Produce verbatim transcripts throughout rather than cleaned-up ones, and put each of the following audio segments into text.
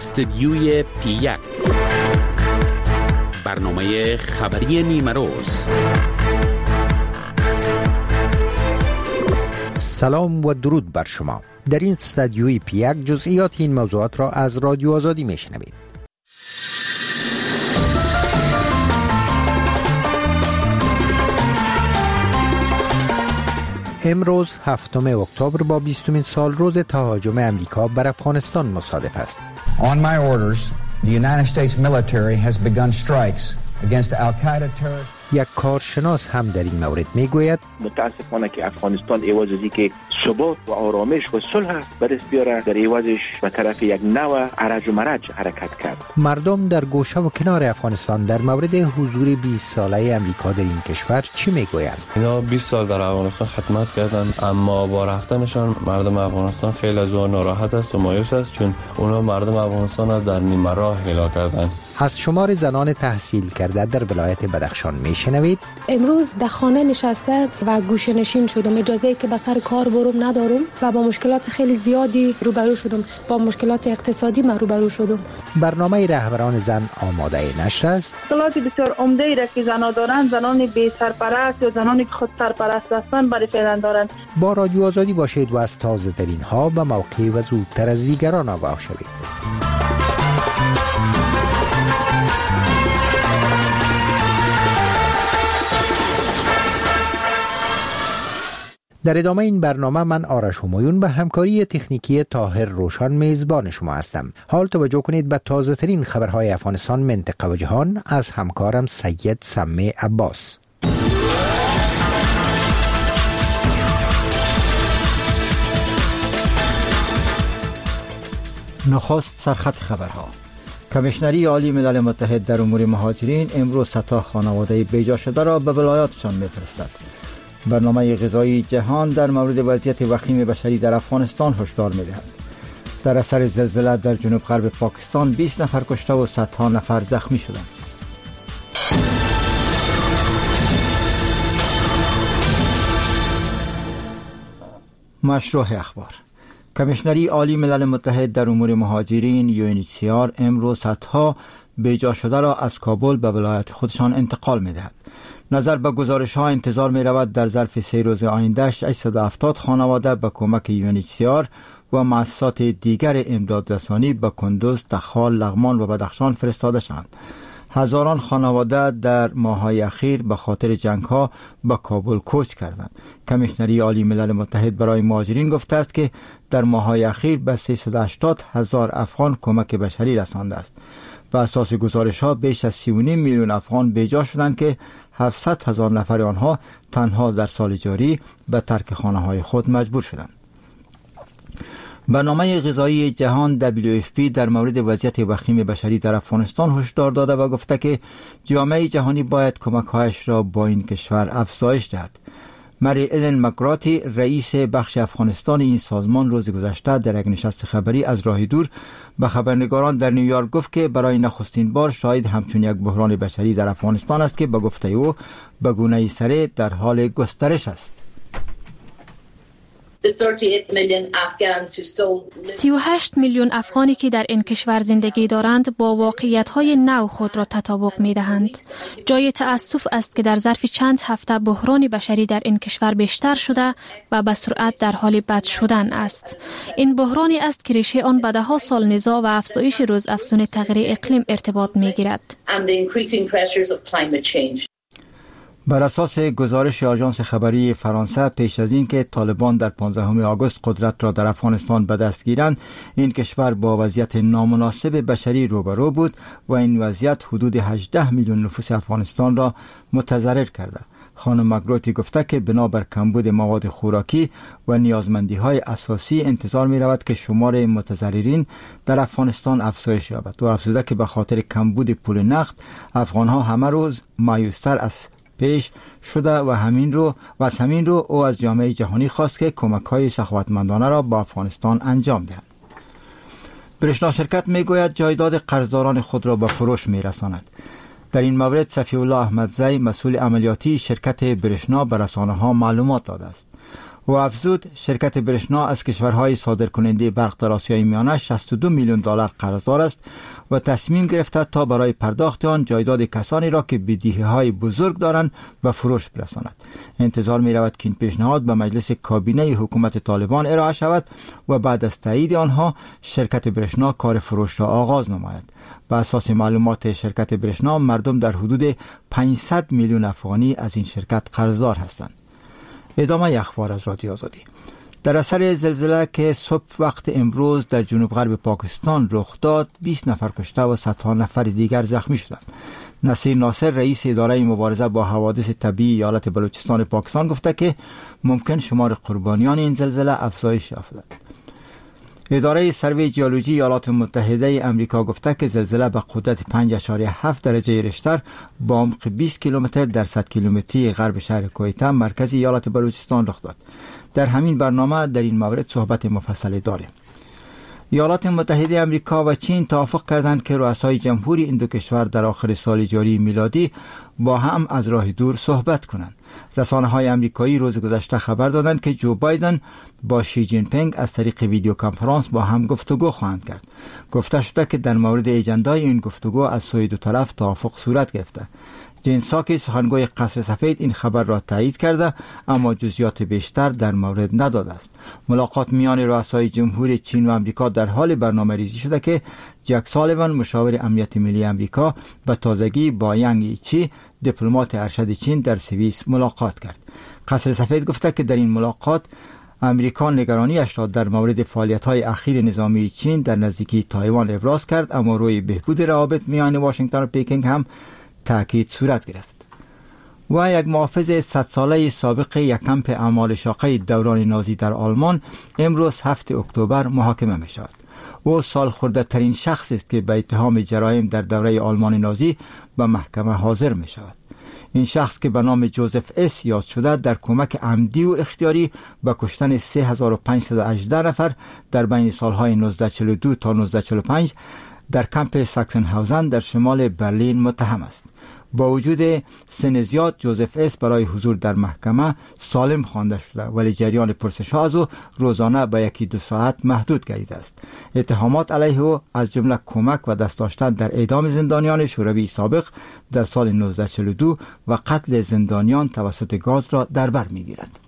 استدیوی پی یک، برنامه خبری نیمه روز. سلام و درود بر شما. در این استدیوی پی یک جزئیات این موضوعات را از رادیو آزادی میشنوید. امروز هفتم اکتبر با بیستمین سال روز تهاجم امریکا بر افغانستان مصادف است. On my orders, the United States military has begun strikes against Al-Qaeda terrorists. یک کارشناس هم در این مورد میگوید متاسفانه که افغانستان ایواز ازی که ثبات و آرامش و صلح به دست بیاره، در ایوازش به طرف یک نوع ارج و مرج حرکت کرد. مردم در گوشه و کنار افغانستان در مورد حضور بیست ساله امریکا در این کشور چی میگویند؟ اینا بیست سال در افغانستان خدمت کردند، اما با رفتنشان مردم افغانستان خیلی از اون ناراحت است و مایوس است، چون اونا مردم افغانستان را در نیمه راه هلاک کردند. از شمار زنان تحصیل کرده در ولایت بدخشان میشنوید. امروز در خانه نشسته و گوشه نشین شدم، اجازه که به سر کار برم ندارم و با مشکلات خیلی زیادی روبرو شدم، با مشکلات اقتصادی من روبرو شدم. برنامه رهبران زن آماده نشر است. مشکلات بسیار عمده ای را که زنان دارند، زنان بی سرپرست یا زنانی که خود سرپرست هستند برای فعلا دارند. با رادیو آزادی باشید و از تازه ترین ها به موقع و زودتر از دیگران آگاه شوید. در ادامه این برنامه من آرش همایون به همکاری تکنیکی طاهر روشن میزبان شما هستم. حال توجه کنید به تازه ترین خبرهای افغانستان، منطقه و جهان از همکارم سید سمی عباس. نخست سرخط خبرها. کمیشنری عالی ملل متحد در امور مهاجرین امروز صدها خانواده بیجا شده را به ولایاتشان میفرستد. برنامه غذایی جهان در مورد وضعیت وخیم بشری در افغانستان هشدار می‌دهد. در اثر زلزله در جنوب غرب پاکستان بیست نفر کشته و صدها نفر زخمی شدند. مشروع اخبار. کمیشنری عالی ملل متحد در امور مهاجرین یو ان اچ سی آر امروز صدها بیجا شده را از کابل به ولایت خودشان انتقال می‌دهد. نظر به گزارش ها انتظار می رود در ظرف سه روز آینده ششصد و هفتاد خانواده به کمک یو ان اچ سی آر و مؤسسات دیگر امدادرسانی به کندوز، تخال، لغمان و بدخشان فرستاده شدند. هزاران خانواده در ماه‌های اخیر به خاطر جنگ ها به کابل کوچ کردند. کمیشنری عالی ملل متحد برای مهاجرین گفته است که در ماه‌های اخیر به سیصد و هشتاد هزار افغان کمک بشری رسانده است. به اساس گزارش ها بیش از سی و نیم میلیون افغان بیجا شدند که هفتصد هزار نفر آنها تنها در سال جاری به ترک خانه های خود مجبور شدند. برنامه غذایی جهان دبلیو اف پی در مورد وضعیت وخیم بشری در افغانستان هشدار داده و گفته که جامعه جهانی باید کمک‌هایش را با این کشور افزایش دهد. مری الن مکراتی رئیس بخش افغانستان این سازمان روز گذشته در یک نشست خبری از راه دور به خبرنگاران در نیویورک گفت که برای نخستین بار شاید همچون یک بحران بشری در افغانستان است که به گفته او به گونه‌ای سریع در حال گسترش است. سی و هشت میلیون افغانی که در این کشور زندگی دارند با واقعیت‌های نو خود را تطابق می‌دهند. جای تأسف است که در ظرف چند هفته بحران بشری در این کشور بیشتر شده و به سرعت در حال بد شدن است. این بحرانی است که ریشه آن به ده‌ها سال نزاع و افزایش روزافزون تغییر اقلیم ارتباط می‌گیرد. بر اساس گزارش آژانس خبری فرانسه، پیش از این که طالبان در پانزدهم آگوست قدرت را در افغانستان به دست گیرند، این کشور با وضعیت نامناسب بشری روبرو بود و این وضعیت حدود هجده میلیون نفوس افغانستان را متضرر کرده. خانم مگروتی گفته که بنابر کمبود مواد خوراکی و نیازمندی های اساسی انتظار می رود که شمار متضررین در افغانستان افزایش یابد و افزوده که به خاطر کمبود پول نقد افغان ها همه روز مایوستر از پیش شده و همین رو و از همین رو او از جامعه جهانی خواست که کمک‌های سخاوتمندانه را با افغانستان انجام دهد. برشنا شرکت میگوید جایداد قرضداران خود را به فروش میرساند. در این مورد صفی الله احمدزی مسئول عملیاتی شرکت برشنا به رسانه‌ها معلومات داده است. و افزود شرکت برشنا از کشورهای صادرکننده برق در آسیای میانه شصت و دو میلیون دلار قرضدار است و تصمیم گرفته تا برای پرداخت آن جایداد کسانی را که بدهی‌های بزرگ دارند به فروش برساند. انتظار می رود که این پیشنهاد به مجلس کابینه حکومت طالبان ارائه شود و بعد از تایید آنها شرکت برشنا کار فروش را آغاز نماید. به اساس معلومات شرکت برشنا مردم در حدود پانصد میلیون افغانی از این شرکت قرضدار هستند. ادامه اخبار از رادیو آزادی. در اثر زلزله که صبح وقت امروز در جنوب غرب پاکستان رخ داد، بیست نفر کشته و صدها نفر دیگر زخمی شدند. نصیر ناصر رئیس اداره مبارزه با حوادث طبیعی ایالت بلوچستان پاکستان گفته که ممکن شمار قربانیان این زلزله افزایش یافته. اداره سروی جیولوژی ایالات متحده آمریکا گفته که زلزله به قدرت پنج اشاریه هفت درجه ریشتر با عمق بیست کیلومتر در صد کیلومتری غرب شهر کویته مرکز ایالت بلوچستان رخ داد. در همین برنامه در این مورد صحبت مفصلی داریم. ایالات متحده آمریکا و چین توافق کردند که رؤسای جمهوری این دو کشور در آخر سال جاری میلادی با هم از راه دور صحبت کنند. رسانه‌های آمریکایی روز گذشته خبر دادند که جو بایدن با شی جین پینگ از طریق ویدیو کنفرانس با هم گفتگو خواهند کرد. گفته شده که در مورد اجندای این گفتگو از سوی دو طرف توافق صورت گرفته. جین ساکی سخنگوی قصر سفید این خبر را تایید کرده اما جزئیات بیشتر در مورد نداده است. ملاقات میان رؤسای جمهوری چین و آمریکا در حال برنامه‌ریزی شده که جک سالیوان مشاور امنیت ملی آمریکا به تازگی با یانگ ایچی دیپلمات ارشد چین در سوئیس ملاقات کرد. قصر سفید گفته که در این ملاقات امریکا نگرانیش را در مورد فعالیت‌های اخیر نظامی چین در نزدیکی تایوان ابراز کرد اما روی بهبود روابط میان واشنگتن و پکینگ هم تأکید صورت گرفت. و یک محافظ صد ساله سابق یک کمپ اعمال شاقه دوران نازی در آلمان امروز هفتم اکتبر محاکمه می شود. او سال خورده ترین شخص است که به اتهام جرایم در دوره آلمان نازی به محکمه حاضر می شود. این شخص که به نام جوزف اس یاد شده در کمک عمدی و اختیاری به کشتن سه هزار و پانصد و هجده نفر در بین سالهای نوزده چهل و دو تا نوزده چهل و پنج در کمپ ساکسنهاوزن در شمال برلین متهم است. با وجود سن زیاد جوزف اس برای حضور در محکمه سالم خوانده شده ولی جریان پرسش‌ها از او روزانه به یکی دو ساعت محدود گردیده است. اتهامات علیه او از جمله کمک و دست داشتن در اعدام زندانیان شوروی سابق در سال نوزده چهل و دو و قتل زندانیان توسط گاز را در بر می‌گیرد.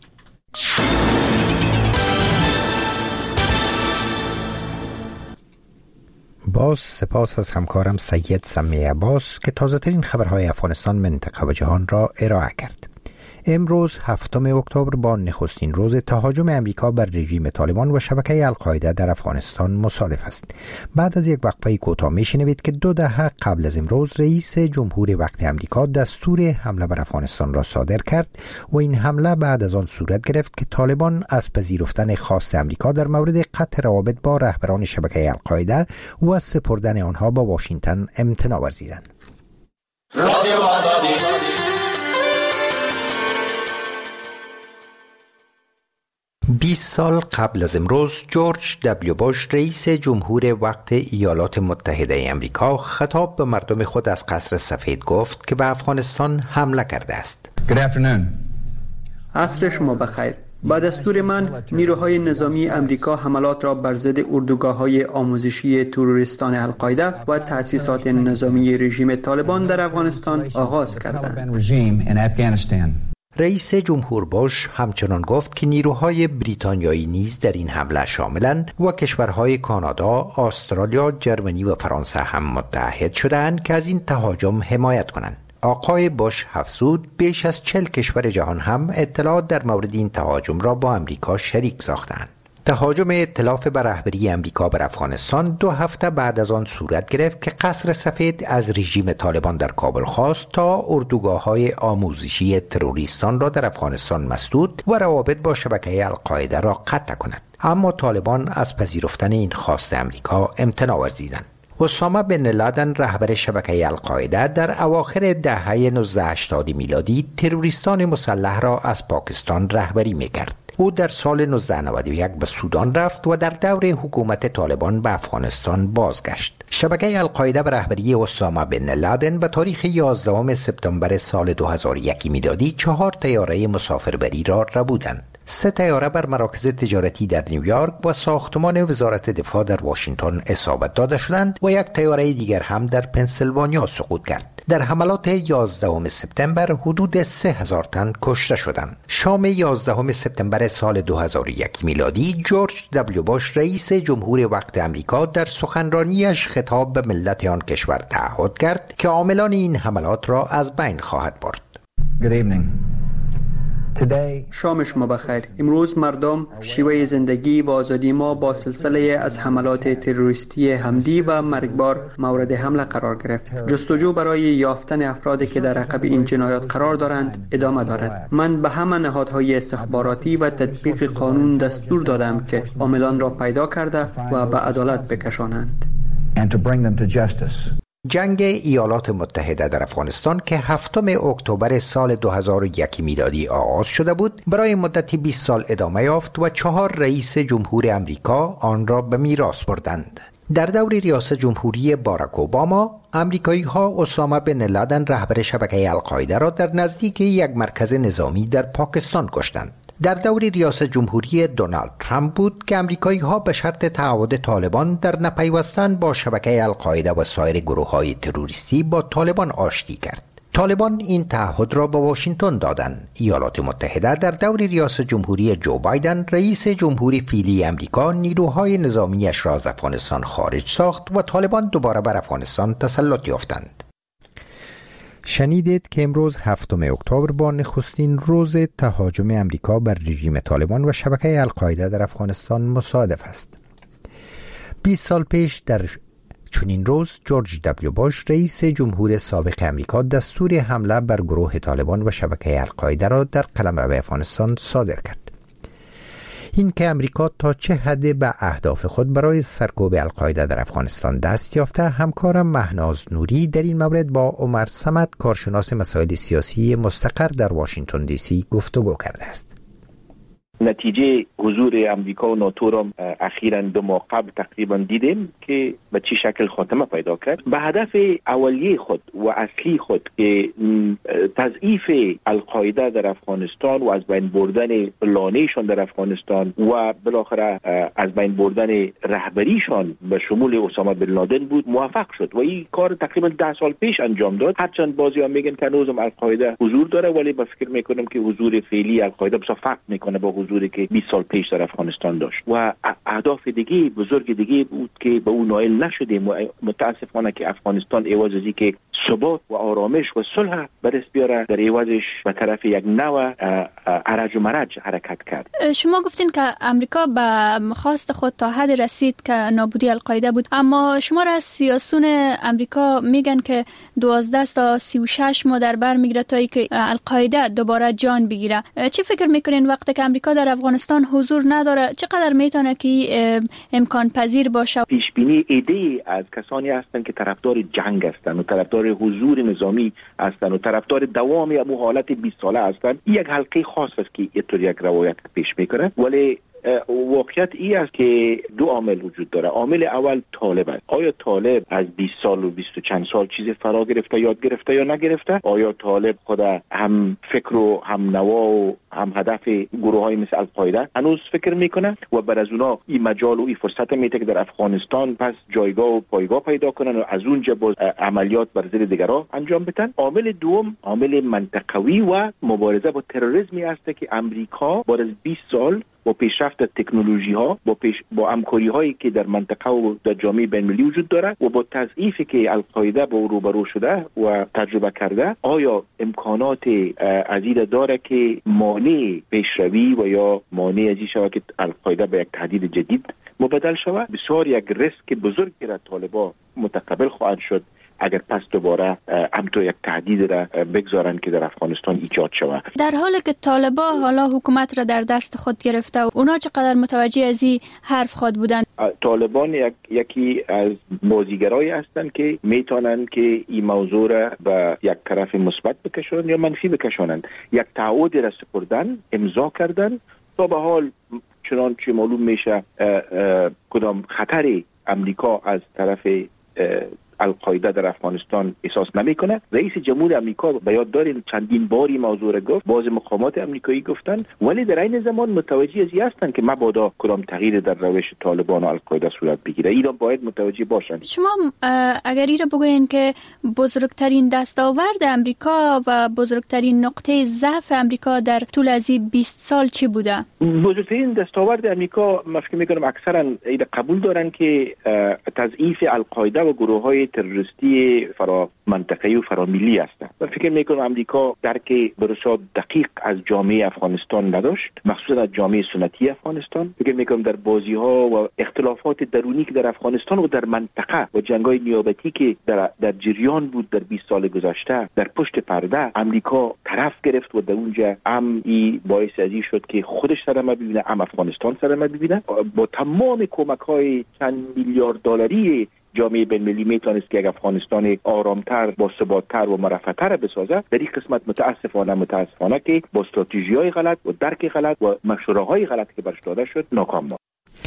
باز سپاس از همکارم سید سمی عباس که تازه ترین خبرهای افغانستان، منطقه و جهان را ارائه کرد. امروز هفتم اکتبر با نخستین روز تهاجم امریکا بر رژیم طالبان و شبکه القاعده در افغانستان مصادف است. بعد از یک وقفه کوتاه میشنوید که دو دهه قبل از امروز رئیس جمهور وقت امریکا دستور حمله بر افغانستان را صادر کرد و این حمله بعد از آن صورت گرفت که طالبان از پذیرفتن خواست امریکا در مورد قطع روابط با رهبران شبکه القاعده و از سپردن آنها با واشنگتن امتناع ورزیدند. رادیو آزادی بیست سال قبل از امروز جورج دبلیو بوش رئیس جمهور وقت ایالات متحده آمریکا خطاب به مردم خود از قصر سفید گفت که به افغانستان حمله کرده است. عصر شما بخیر. با دستور من نیروهای نظامی امریکا حملات را بر ضد اردوگاه‌های آموزشی تروریستان القاعده و تأسیسات نظامی رژیم طالبان در افغانستان آغاز کردند. رئیس جمهور بوش همچنان گفت که نیروهای بریتانیایی نیز در این حمله شاملند و کشورهای کانادا، استرالیا، جرمنی و فرانسه هم متحد شدند که از این تهاجم حمایت کنند. آقای بوش افزود بیش از چهل کشور جهان هم اطلاعات در مورد این تهاجم را با امریکا شریک ساختند. تهاجم ائتلاف بر رهبری امریکا بر افغانستان دو هفته بعد از آن صورت گرفت که قصر سفید از رژیم طالبان در کابل خواست تا اردوگاه‌های آموزشی تروریستان را در افغانستان مسدود و روابط با شبکه القاعده را قطع کند. اما طالبان از پذیرفتن این خواست امریکا امتناع ورزیدند. اسامه بن لادن رهبر شبکه القاعده در اواخر دهه نوزده هشتاد میلادی تروریستان مسلح را از پاکستان رهبری می‌کرد. او در سال نوزده نود و یک به سودان رفت و در دور حکومت طالبان به افغانستان بازگشت. شبکه القاعده به رهبری اسامه بن لادن به تاریخ یازدهم سپتامبر سال دو هزار و یک میلادی چهار طیاره مسافربری را ربودند. سه طیاره بر مراکز تجارتی در نیویورک و ساختمان وزارت دفاع در واشنگتن اصابت داده شدند و یک طیاره دیگر هم در پنسیلوانیا سقوط کرد. در حملات یازدهم سپتامبر حدود سه هزار تن کشته شدند. شام یازدهم سپتامبر سال دو هزار و یک میلادی جورج دبلیو باش رئیس جمهور وقت امریکا در سخنرانیش خطاب به ملت آن کشور تعهد کرد که عاملان این حملات را از بین خواهد برد. Good evening. شام شما بخیر. امروز مردم شیوه زندگی و آزادی ما با سلسله از حملات تروریستی همدی و مرگبار مورد حمله قرار گرفت. جستجو برای یافتن افرادی که در عقب این جنایات قرار دارند ادامه دارد. من به همه نهادهای استخباراتی و تطبیق قانون دستور دادم که عاملان را پیدا کرده و به عدالت بکشانند. And to bring them to justice. جنگ ایالات متحده در افغانستان که هفتم اکتبر سال دو هزار و یک میلادی آغاز شده بود برای مدتی بیست سال ادامه یافت و چهار رئیس جمهور امریکا آن را به میراث بردند. در دور ریاست جمهوری باراک اوباما، امریکایی ها اسامه بن لادن رهبر شبکه القاعده را در نزدیک یک مرکز نظامی در پاکستان کشتند. در دور ریاست جمهوری دونالد ترامپ بود که امریکایی ها به شرط تعهد طالبان در نپیوستن با شبکه القاعده و سایر گروه های تروریستی با طالبان آشتی کرد. طالبان این تعهد را به واشنگتن دادند. ایالات متحده در دور ریاست جمهوری جو بایدن رئیس جمهوری فعلی امریکا نیروهای نظامیش را از افغانستان خارج ساخت و طالبان دوباره بر افغانستان تسلط یافتند. شنیدید که امروز هفتم اکتبر با نخستین روز تهاجم امریکا بر رژیم طالبان و شبکه القاعده در افغانستان مصادف است. بیست سال پیش در چنین روز جورج دبلیو باش رئیس جمهور سابق امریکا دستور حمله بر گروه طالبان و شبکه القاعده را در قلمرو افغانستان صادر کرد. این که امریکا تا چه حد به اهداف خود برای سرکوب القاعده در افغانستان دست یافته، همکارم مهناز نوری در این مورد با عمر صمد کارشناس مسائل سیاسی مستقر در واشنگتن دی سی گفتگو کرده است. نتیجه حضور امریکا و ناتو را اخیراً دو ماه قبل تقریبا دیدیم که به چه شکل خاتمه پیدا کرد. به هدف اولیه خود و اصلی خود که تضعیف القاعده در افغانستان و از بین بردن لانه‌شان در افغانستان و بالاخره از بین بردن رهبریشان به شمول اسامه بن لادن بود موفق شد و این کار تقریبا ده سال پیش انجام داد. هرچند بعضی‌ها میگن که هنوزم القاعده حضور داره، ولی با فکر میکنم که حضور فعلی القاعده بسیار فرق میکنه با حضوری که بیست سال پیش در افغانستان داشت و اهداف دیگه بزرگ دیگه بود که به اون نائل نشدیم. متاسفانه که افغانستان عوض از اینکه ثبات و آرامش و صلح به دست بیاره در عوضش به طرف یک نوع ارج و مرج حرکت کرد. شما گفتین که امریکا به خواست خود تا حد رسید که نابودی القاعده بود، اما شما را از سیاسون امریکا میگن که دوازده تا سی و شش ماه در بر میگیره تا اینکه القاعده دوباره جان بگیره. چی فکر میکنین وقتی که امریکا در افغانستان حضور نداره چقدر میتونه که امکان پذیر باشه؟ پیش بینی ایده از کسانی هستند که طرفدار جنگ هستند و طرفدار حضور نظامی هستند و طرفدار دوام یا حالت بیست ساله هستند. یک حلقه خاص است که اینطور یک روایت پیش میکنه، ولی واقعیت ای است که دو عامل وجود داره. عامل اول طالب است. آیا طالب از بیست سال و بیست و چند سال چیز فرا گرفته، یاد گرفته یا نگرفته؟ آیا طالب خود هم فکر و هم نوا و هم هدف گروه های مثل القاعده هنوز فکر میکنه و بر از اونا این مجال و این فرصت میده که در افغانستان پس جایگاه و پایگاه پیدا کنن و از اونجا باز عملیات بر ضد دیگرها انجام بدن؟ عامل دوم عامل منطقوی و مبارزه با تروریسمی است که امریکا بعد از بیست سال با پیشرفت تکنولوژی ها با پیش با همکاری هایی که در منطقه و در جامعه بین المللی وجود داره و با تضعیفی که القاعده با او روبرو شده و تجربه کرده، آیا امکانات عزیز داره که مانع پیشروی و یا مانع از این شود که القاعده به یک تهدید جدید مبدل شود؟ بسیار یک ریسک بزرگ را طالبان متقبل خواهد شد اگر پس دوباره همطور یک تهدید را بگذارن که در افغانستان ایجاد شود. در حالی که طالبان حالا حکومت را در دست خود گرفته و اونا چقدر متوجه از این حرف خود بودن؟ طالبان یک یکی از بازیگرایی هستند که میتونن که این موضوع را به یک طرف مثبت بکشونن یا منفی بکشونن. یک تعهد را سپردن، امضا کردن تا به حال چنانچه معلوم میشه کدام خطر امریکا از طرف القاعده در افغانستان احساس نمیکنه. رئیس جمهور آمریکا به یاد دارین چندین باری موضوع را گفت، باز مقامات آمریکایی گفتن، ولی در این زمان متوجه از هستند که مبادا کدام تغییر در روش طالبان و القاعده صورت بگیره. ایران باید متوجه باشند. شما اگر ایره بگوین که بزرگترین دستاورد آمریکا و بزرگترین نقطه ضعف آمریکا در طول از بیست سال چی بوده؟ بزرگترین دستاورد آمریکا من فکر می‌کنم اکثرا ایده قبول دارن که تضعیف القاعده و گروه‌های تروریستی فرا منطقه‌ای و فراملی هستند. من فکر می‌کنم آمریکا درک برسا دقیق از جامعه افغانستان نداشت، مخصوصا از جامعه سنتی افغانستان. فکر می‌کنم در بازی‌ها و اختلافات درونی که در افغانستان و در منطقه و جنگ‌های نیابتی که در در جریان بود در بیست سال گذشته در پشت پرده، آمریکا طرف گرفت و در اونجا هم ای باعث ازی شد که خودش سر ما ببینه، هم افغانستان سر ما ببینه. با تمام کمک‌های چند میلیارد دلاری جامعه بین‌المللی میتونست که افغانستان آرامتر، با ثبات‌تر و مرفه‌تر بسازه. در این قسمت متاسفانه متاسفانه که با استراتژی‌های غلط و درک غلط و مشوره‌های غلط که برش داده شد ناکام ماند.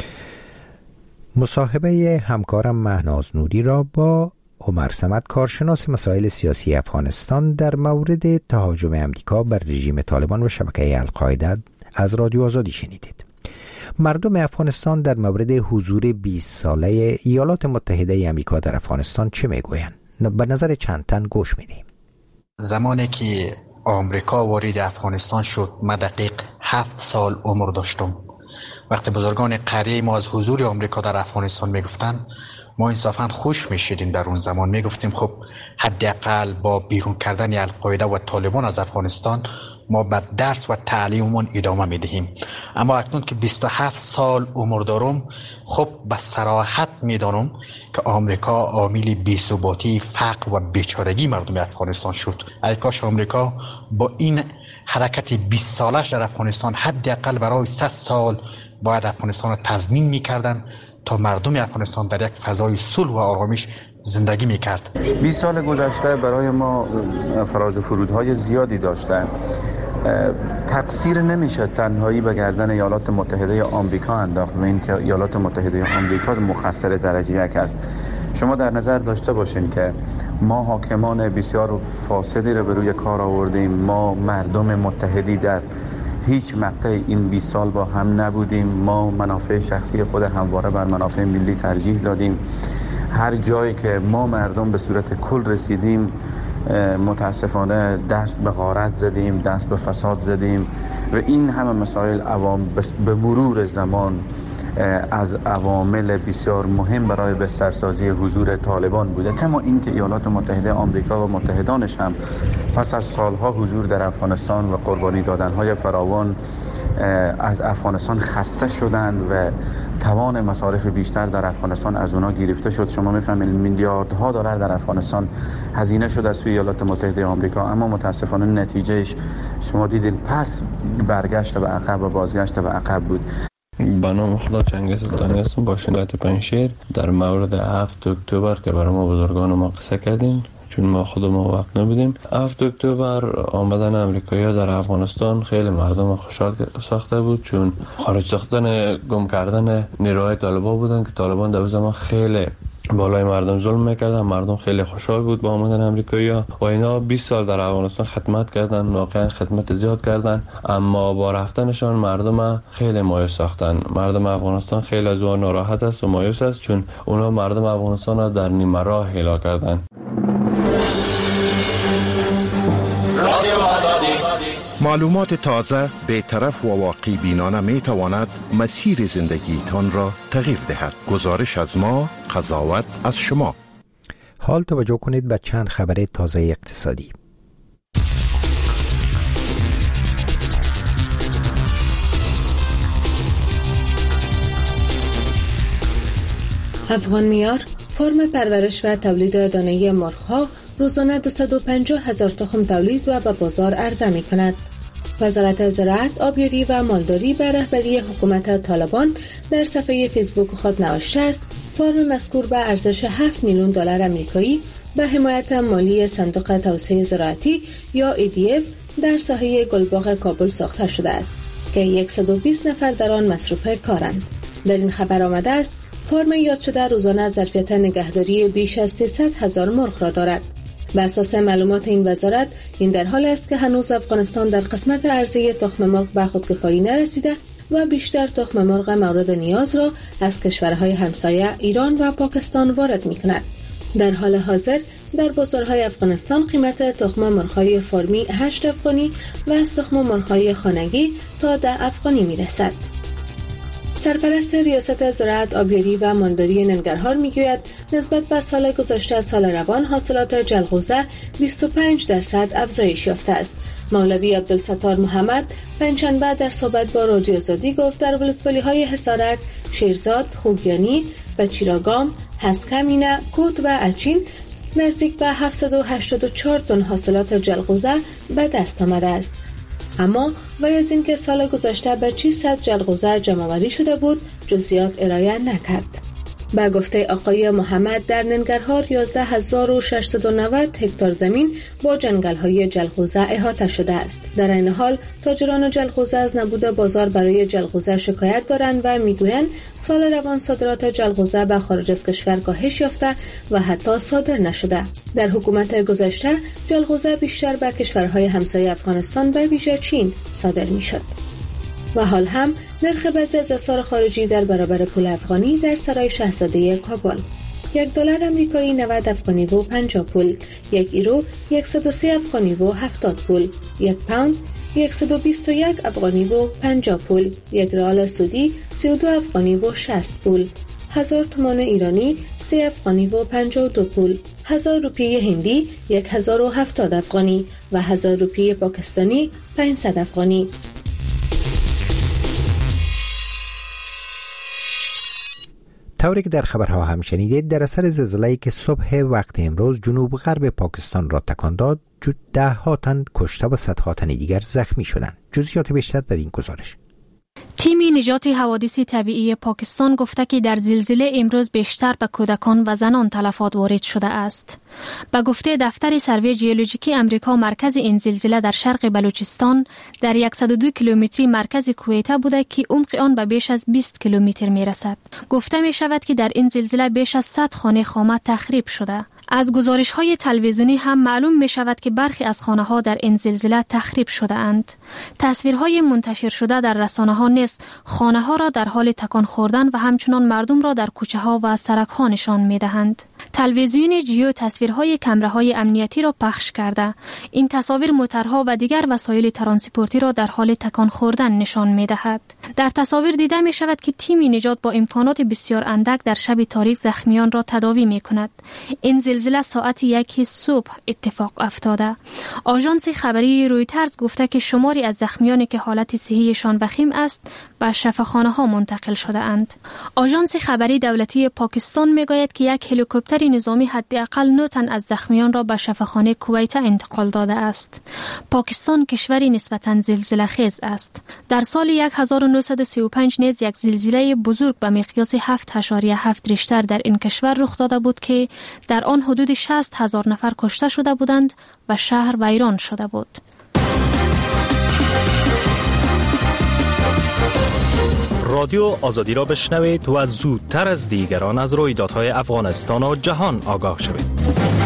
مصاحبه همکارم مهناز نوری را با عمر صمد، کارشناس مسائل سیاسی افغانستان، در مورد تهاجم آمریکا بر رژیم طالبان و شبکه القاعده از رادیو آزادی شنیدید. مردم افغانستان در مورد حضور بیست ساله ایالات متحده آمریکا در افغانستان چه میگویند؟ به نظر چند تن گوش میدیم. زمانی که آمریکا وارد افغانستان شد، من دقیق هفت سال عمر داشتم. وقتی بزرگان قریه ما از حضور آمریکا در افغانستان میگفتن، ما انصافاً خوش میشیدیم. در اون زمان میگفتیم خب حداقل با بیرون کردن القاعده و طالبان از افغانستان ما به درس و تعلیممون ادامه میدهیم. اما اکنون که بیست و هفت سال عمر دارم، خب به صراحت میدانم که آمریکا عامل بی‌ثباتی، فقر و بیچارگی مردم افغانستان شد. ای کاش آمریکا با این حرکت بیست سالش در افغانستان حداقل برای صد سال باید افغانستان را تضمین میکردن تا مردم افغانستان در یک فضای صلح و آرامش زندگی میکرد. بیست سال گذشته برای ما فراز و فرودهای زیادی داشته. تقصیر نمیشه تنهایی به گردن ایالات متحده آمریکا انداخت و اینکه ایالات متحده آمریکا مقصر درجه یک است. شما در نظر داشته باشین که ما حاکمان بسیار فاسدی رو به روی کار آوردیم. ما مردم متحدی در هیچ مقطع این بیست سال با هم نبودیم. ما منافع شخصی خود همواره بر منافع ملی ترجیح دادیم. هر جایی که ما مردم به صورت کل رسیدیم، متاسفانه دست به غارت زدیم، دست به فساد زدیم و این همه مسائل عوام به مرور زمان از عوامل بسیار مهم برای بسترسازی حضور طالبان بوده. کما اینکه ایالات متحده آمریکا و متحدانش هم پس از سالها حضور در افغانستان و قربانی دادنهای فراوان از افغانستان خسته شدند و توان مصارف بیشتر در افغانستان از اونا گرفته شد. شما میفهمید میلیاردها دلار در افغانستان هزینه شد از سوی ایالات متحده آمریکا، اما متاسفانه نتیجهش شما دیدین پس برگشت به عقب و بازگشت به عقب بود. به نام خدا چنگیز سلطانی هستم، باشنده پنجشیر. در مورد هفت اکتبر که برای ما بزرگان ما قصه کردیم، چون ما خود ما وقت نبودیم. هفت اکتبر آمدن امریکایی‌ها در افغانستان خیلی مردم خوشحال ساخته بود، چون خارج ساختن گم کردن نیروهای طالبان بودن که طالبان در زمان خیلی بالای مردم ظلم میکردن. مردم خیلی خوشحال بود با آمدن امریکایی‌ها و اینا بیست سال در افغانستان خدمت کردن، واقعا خدمت زیاد کردن، اما با رفتنشان مردم خیلی مایوس ساختن. مردم افغانستان خیلی از اون ناراحت است و مایوس است، چون اونا مردم افغانستان را در نیمه راه هلاک کردن. معلومات تازه، بی‌طرف و واقع بینانه می تواند مسیر زندگی تان را تغییر دهد. گزارش از ما، قضاوت از شما. حال توجه کنید به چند خبر تازه اقتصادی. افغان میار، فرم پرورش و تولید دانه مرغ‌ها روزانه دویست و پنجاه هزار تخم تولید و به بازار عرضه می کند. وزارت زراعت، آبیاری و مالداری به رهبری حکومت طالبان در صفحه فیسبوک خود نوشته است فرم مذکور به ارزش هفت میلیون دلار آمریکایی به حمایت مالی صندوق توسعه زراعتی یا ای دی اف در ساحه گلباغ کابل ساخته شده است که صد و بیست نفر در آن مصروف کارند. در این خبر آمده است فرم یاد شده روزانه ظرفیت نگهداری بیش از سیصد هزار مرغ را دارد. بر اساس معلومات این وزارت، این در حال است که هنوز افغانستان در قسمت عرضه تخم مرغ به خودکفایی نرسیده و بیشتر تخم مرغ مورد نیاز را از کشورهای همسایه ایران و پاکستان وارد می‌کند. در حال حاضر در بازارهای افغانستان قیمت تخم مرغ‌های فرمی هشت افغانی و از تخم مرغ‌های خانگی تا ده افغانی می‌رسد. سرپرست ریاست زراعت، آبیاری و مالداری ننگرهار میگوید نسبت به سال گذشته سال روان حاصلات جلغوزه بیست و پنج درصد افزایش یافته است. مولوی عبدالستار محمد پنجشنبه در صحبت با رادیو آزادی گفت در ولسوالی‌های حصارک، شیرزاد، خوگیانی، بچیراگام، هسکمینه، کوت و اچین نزدیک به هفتصد و هشتاد و چهار تن حاصلات جلغوزه به دست آمده است. اما وی از اینکه سال گذشته به چیصد جلغوزه جمع‌آوری شده بود جزئیات ارائه نکرد. با گفته آقای محمد در ننگرهار یازده هزار و ششصد و نود هکتار زمین با جنگل‌های جلغوزه احاطه شده است. در این حال تاجران جلغوزه از نبود بازار برای جلغوزه شکایت دارند و میگویند سال روان صادرات جلغوزه به خارج از کشور کاهش یافته و حتی صادر نشده. در حکومت گذشته جلغوزه بیشتر به کشورهای همسایه افغانستان به ویژه چین صادر میشد. و حال هم نرخ بعضی از اسعار خارجی در برابر پول افغانی در سرای شاهزاده کابل: یک دلار آمریکایی نود افغانی و پنجاه پول، یک یورو صد و سه افغانی و هفتاد پول، یک پوند صد و بیست و یک افغانی و پنجاه پول، یک ریال سعودی سی و دو افغانی و شصت پول، هزار تومان ایرانی سه افغانی و پنجاه و دو پول، هزار روپیه هندی هزار و هفتاد افغانی و هزار روپیه پاکستانی پانصد افغانی. طوری که در خبرها هم شنیدید، در اثر زلزله‌ای که صبح وقت امروز جنوب غرب پاکستان را تکان داد، ده ها تن کشته و صدها تن دیگر زخمی شدند. جزئیات بیشتر در این گزارش. تیم نجات حوادث طبیعی پاکستان گفته که در زلزله امروز بیشتر به کودکان و زنان تلفات وارد شده است. به گفته دفتر سروی ژئولوژیکی امریکا، مرکز این زلزله در شرق بلوچستان در صد و دو کیلومتری مرکز کویته بوده که عمق آن به بیش از بیست کیلومتر می رسد. گفته می شود که در این زلزله بیش از صد خانه خامه تخریب شده. از گزارش‌های تلویزیونی هم معلوم می شود که برخی از خانه‌ها در این زلزله تخریب شده اند. تصویرهای منتشر شده در رسانه‌ها نیز خانه‌ها را در حال تکان خوردن و همچنان مردم را در کوچه‌ها و سرک‌ها نشان می‌دهند. تلویزیون جیو تصویرهای کامراهای امنیتی را پخش کرده. این تصاویر موترها و دیگر وسایل ترانسپورتی را در حال تکان خوردن نشان می‌دهد. در تصاویر دیده می شود که تیم نجات با امکانات بسیار اندک در شب تاریک زخمیان را تداوی می‌کند. این زلزله ساعت یک صبح اتفاق افتاده. آژانس خبری رویترز گفته که شماری از زخمیانی که حالت صحیشان وخیم است به شفاخانه‌ها منتقل شده اند. آژانس خبری دولتی پاکستان میگوید که یک هلیکوپتر نظامی حداقل نه تن از زخمیان را به شفاخانه کویته انتقال داده است. پاکستان کشوری نسبتاً زلزله خیز است. در سال هزار و نهصد و سی و پنج نیز یک زلزله بزرگ به مقیاس هفت اشاریه هفت ریشتر در این کشور رخ داده بود که در آن حدود شصت هزار نفر کشته شده بودند و شهر ویران شده بود. رادیو آزادی را بشنوید و زودتر از دیگران از رویدادهای افغانستان و جهان آگاه شوید.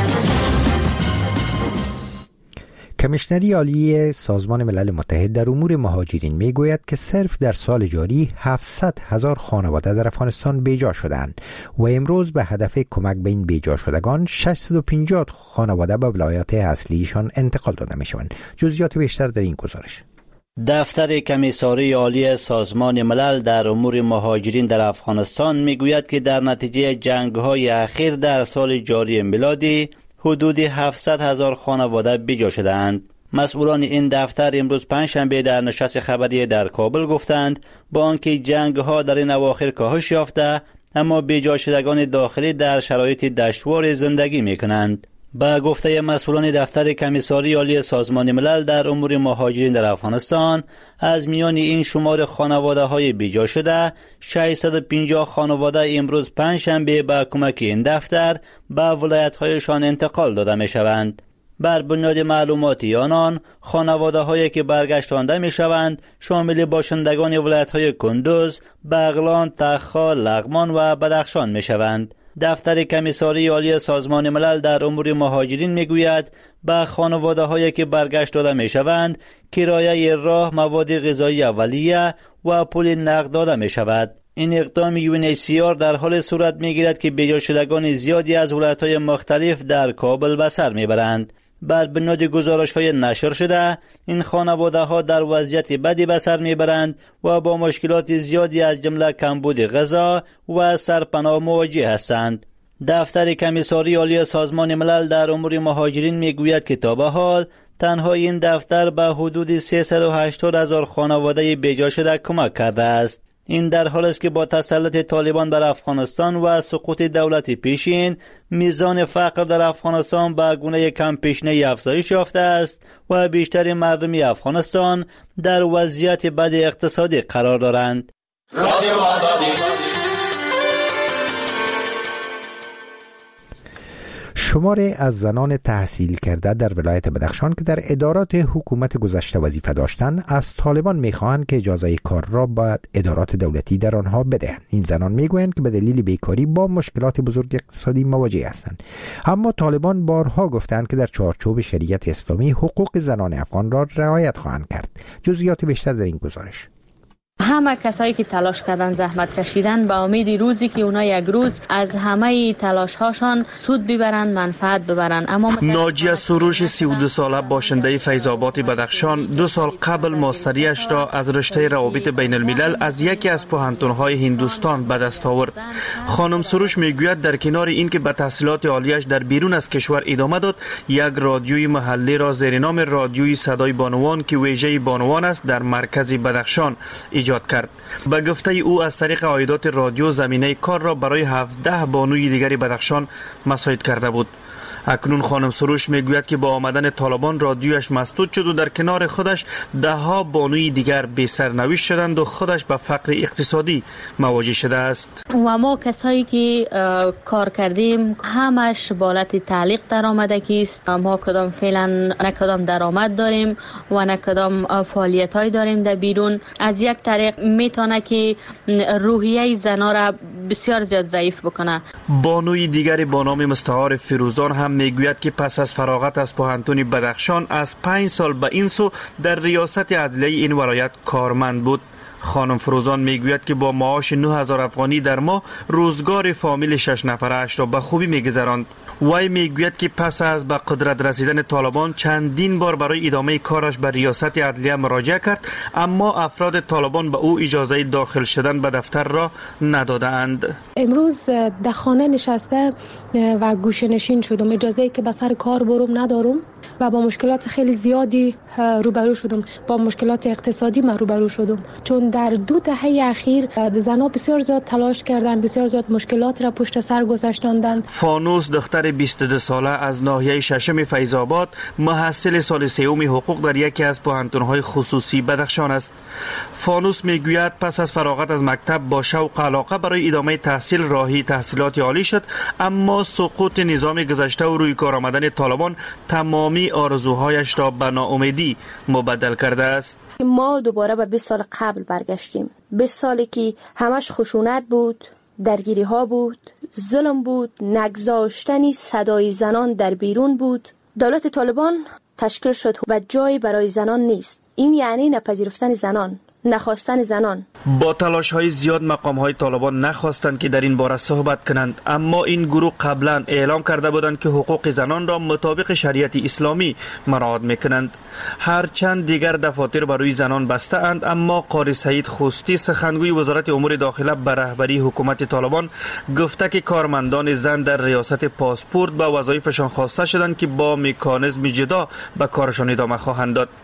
کمیشنری عالی سازمان ملل متحد در امور مهاجرین میگوید که صرف در سال جاری هفتصد هزار خانواده در افغانستان بیجا شدند و امروز به هدف کمک به این بیجا شدگان ششصد و پنجاه خانواده به ولایات اصلیشان انتقال داده می شوند. جزئیات بیشتر در این گزارش. دفتر کمیساری عالی سازمان ملل در امور مهاجرین در افغانستان میگوید که در نتیجه جنگ‌های اخیر در سال جاری میلادی حدود هفتصد هزار خانواده بیجا شدند. مسئولان این دفتر امروز پنجشنبه در نشست خبری در کابل گفتند با آنکه جنگ‌ها در این اواخر کاهش یافته، اما بیجا شدگان داخلی در شرایط دشوار زندگی می‌کنند. با گفته مسئولان دفتر کمیساری عالی سازمان ملل در امور مهاجرین در افغانستان، از میان این شمار خانواده‌های بیجا شده، ششصد و پنجاه خانواده امروز پنجشنبه با کمک این دفتر به ولایت‌هایشان انتقال داده می‌شوند. بر بنیاد معلومات آنان خانواده هایی که برگشتانده می شوند شامل باشندگان ولایت های کندوز، بغلان، تخا، لغمان و بدخشان می شوند. دفتر کمیساری عالی سازمان ملل در امور مهاجرین می گوید به خانواده هایی که برگشت داده می شوند کرایه راه، مواد غذایی اولیه و پول نقد داده می شود. این اقدام یو ان اچ سی آر در حال صورت می گیرد که بیجا شدگان زیادی از ولایت‌های مختلف در کابل به سر می برند. بر بنیاد گزارش‌های نشر شده این خانواده ها در وضعیت بدی به سر می برند و با مشکلات زیادی از جمله کمبود غذا و سرپناه مواجه هستند. دفتر کمیساری عالی سازمان ملل در امور مهاجرین می گوید که تا به حال تنها این دفتر به حدود سیصد و هشتاد هزار خانواده بیجا شده کمک کرده است. این در حالی است که با تسلط طالبان بر افغانستان و سقوط دولت پیشین میزان فقر در افغانستان به گونه کم پیشینه افزایش یافته است و بیشتر مردم افغانستان در وضعیت بد اقتصادی قرار دارند. رادیو آزادی. شماری از زنان تحصیل کرده در ولایت بدخشان که در ادارات حکومت گذشته وظیفه داشتند از طالبان می‌خواهند که اجازه کار را با ادارات دولتی در آنها بدهند. این زنان میگویند که به دلیل بیکاری با مشکلات بزرگ اقتصادی مواجه هستند. اما طالبان بارها گفتند که در چارچوب شریعت اسلامی حقوق زنان افغان را رعایت خواهند کرد. جزئیات بیشتر در این گزارش. همه کسایی که تلاش کردن، زحمت کشیدن، با امید روزی که اونا یک روز از همه تلاش هاشان سود ببرن، منفعت ببرن. اما ناجیه سروش سی و دو ساله باشنده فیض‌آباد بدخشان دو سال قبل ماستریش را از رشته روابط بین الملل از یکی از پوهنتون‌های هندوستان به دست آورد. خانم سروش میگوید در کنار اینکه به تحصیلات عالیش در بیرون از کشور ادامه داد، یک رادیوی محلی را زیر نام رادیوی صدای بانوان که ویژه بانوان است در مرکز بدخشان ایجاد کرد. به گفته او از طریق عایدات رادیو زمینه کار را برای هفده بانوی دیگری بدخشان مساعد کرده بود. اکنون خانم سروش میگوید که با آمدن طالبان رادیویش مسدود شد و در کنار خودش ده ها بانوی دیگر بی سرنوشت شدند و خودش به فقر اقتصادی مواجه شده است. و ما کسایی که کار کردیم همش بالت تعلیق درآمدگی است. ما کدام فعلا نه کدام درآمد داریم و نه کدام فعالیت‌های داریم در بیرون. از یک طریق میتونه که روحیه زنا را بسیار زیاد ضعیف بکنه. بانوی دیگری با نام مستعار فیروزان هم میگوید که پس از فراغت از پوهنتون بدخشان از پنج سال به این سو در ریاست عدلیه این ولایت کارمند بود. خانم فروزان میگوید که با معاش نه هزار افغانی در ماه روزگار فامیل شش نفره اش را به خوبی میگذراند. وی میگوید که پس از به قدرت رسیدن طالبان چندین بار برای ادامه کارش به ریاست عدلیه مراجعه کرد، اما افراد طالبان به او اجازه داخل شدن به دفتر را ندادند. امروز در خانه نشسته و گوشه‌نشین شدم، اجازه که به سر کار بروم ندارم و با مشکلات خیلی زیادی روبرو شدم. با مشکلات اقتصادی من روبرو شدم، چون در دو دهه اخیر زنان بسیار زیاد تلاش کردند، بسیار زیاد مشکلات را پشت سر گذاشتند. فانوس دختر بیست و دو ساله از ناحیه ششم فیض‌آباد محصل سال سوم حقوق در یکی از پوهنتون‌های خصوصی بدخشان است. فانوس میگوید پس از فراغت از مکتب با شوق علاقه برای ادامه تحصیل راهی تحصیلات عالی شد، اما سقوط نظام گذشته و روی کار آمدن طالبان تمامی آرزوهایش را به ناامیدی مبدل کرده است. ما دوباره به بیست سال قبل برگشتیم. بیست سالی که همش خشونت بود، درگیری ها بود، ظلم بود، نگذاشتنی صدای زنان در بیرون بود. دولت طالبان تشکیل شد و جایی برای زنان نیست. این یعنی نپذیرفتن زنان، نخواستن زنان. با تلاش های زیاد مقام های طالبان نخواستند که در این باره صحبت کنند، اما این گروه قبلا اعلام کرده بودند که حقوق زنان را مطابق شریعت اسلامی مراعات میکنند. هرچند دیگر دفاتر برای زنان بسته اند، اما قاری سعید خوستی سخنگوی وزارت امور داخله به رهبری حکومت طالبان گفته که کارمندان زن در ریاست پاسپورت به وظایفشان خواسته شدند که با مکانیزم جدا به کارشان ادامه خواهند داد.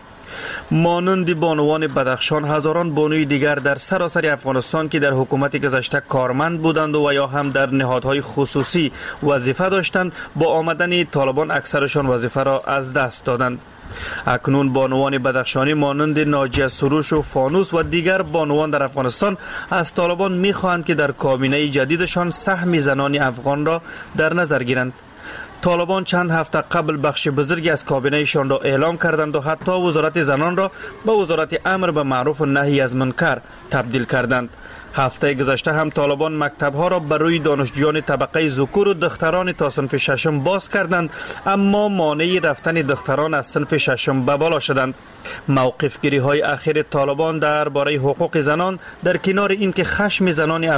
مانند بانوان بدخشان هزاران بانوی دیگر در سراسر افغانستان که در حکومت گذشته کارمند بودند و یا هم در نهادهای خصوصی وظیفه داشتند، با آمدن طالبان اکثرشان وظیفه را از دست دادند. اکنون بانوان بدخشانی مانند ناجیه سروش و فانوس و دیگر بانوان در افغانستان از طالبان می‌خواهند که در کابینه جدیدشان سهم زنان افغان را در نظر گیرند. طالبان چند هفته قبل بخش بزرگی از کابینه‌شان را اعلام کردند و حتی وزارت زنان را به وزارت امر به معروف و نهی از منکر تبدیل کردند. هفته گذشته هم طالبان مکتب‌ها را بر روی دانشجویان طبقه ذکور و دختران تا صنف ششم باز کردند، اما مانع رفتن دختران از صنف ششم به بالا شدند. موقف گیری های اخیر طالبان درباره حقوق زنان در کنار اینکه خشم زنان